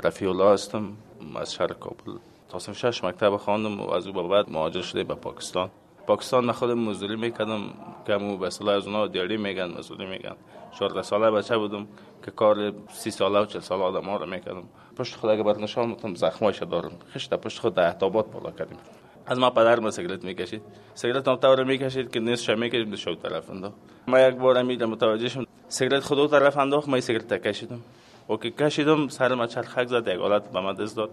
رفیع الله هستم، از شهر کابل. تا صف 6 مکتب خواندم و از او به بعد مهاجر شده به پاکستان من خودم مزدوری میکردم که مو به اصطلاح از اونها دیاری میگن، مزدوری میگن. 14 ساله بچه بودم که کار 30 ساله و 40 ساله آدم‌ها رو میکردم. پشت خود اگه برات نشون بدم زخمایش دارم. خشت پشت خود اعتابات بالا کردیم. از ما پدرم سیگارت میکشید. سیگارت هم طور میکشید که نصفش میکشید شو طرف انداخت. ما یک بار میدم متوجه شدم سیگارت خودو طرف انداخت، ما سیگارت کشیدم. و که کشیدم سرم چرخک زد، یک حالت به من دست داد.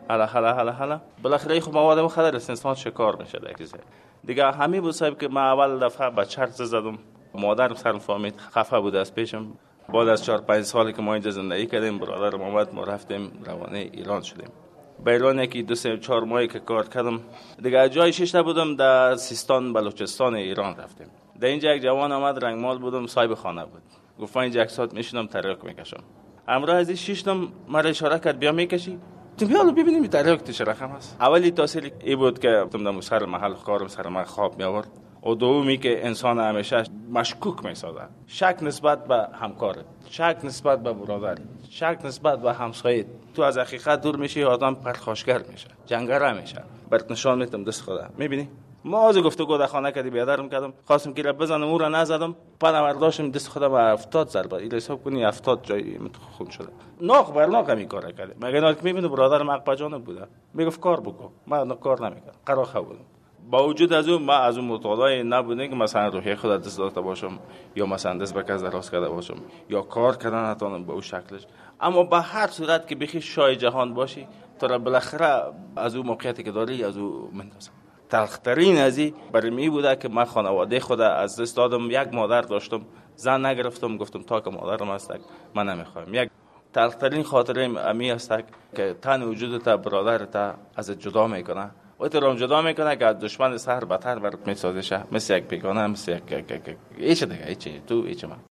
حالا بالاخره خب مواد مخدر استثمار شکار میشه دیگه. همین بود صاحب که من اول دفعه به چرت زدم. مادرم سرم فهمید، خفه بود از پیشم. بعد از 4-5 سالی که ما اینجا زندگی کردیم، برادرم اومد، ما رفتیم روانه ایران شدیم. به ایران یکی 2-3-4 ماهی که کار کردم دیگه. جای شش بودم در سیستان بلوچستان ایران رفتیم. در اینجا یک جوان آمد، رنگمال بودم، صاحب خانه بود. گفت اینجا یک ساعت میشینم تریاک میکشم. امروز از 6 مرا اشاره کرد بیا میکشی. تو بیا ببینیم تریاک چه رقم است. اولی تاثیر ای بود که تم سر محل کارم سر من خواب می آورد. و دومی که انسان همیشه مشکوک میسازه. شک نسبت به همکارت، شک نسبت به برادر، شک نسبت به همسایت. تو از حقیقت دور میشی، آدم پرخاشگر میشه، جنگره میشه. برات نشان میدم دست خدا. میبینی؟ ما از گفتگو در خانه کردی بیادرم کردم، خواستم که بزنم اون را نزدم، بعد برداشتم دست خودم 70 ضربه. این حساب کنی 70 جای خون شده. ناق بر ناق همین کارا کرد. مگه نه که میبینه برادرم عقب جانب بوده. میگفت کار بکن. من کار نمیکردم. قراخه بودم. با وجود از اون من از اون متعادای نبودم که مثلا روحیه خود دست داشته باشم یا مثلا دست به کس دراز کرده باشم یا کار کردن نتونم به اون شکلش. اما به هر صورت که بخی شای جهان باشی تو را بالاخره از اون موقعیتی که داری از اون مندازم. تلخترین ازی برای می بوده که من خانواده خود از دست دادم. یک مادر داشتم، زن نگرفتم، گفتم تا که مادرم هست من نمیخوایم. یک تلخترین خاطره امی است که تن وجودت برادرت از جدا میکنه و تو رو جدا میکنه که از دشمن سحر بدتر برات میسازه، مثل یک بیگانه، مثل یک هیچ دیگه، هیچ تو هیچ من.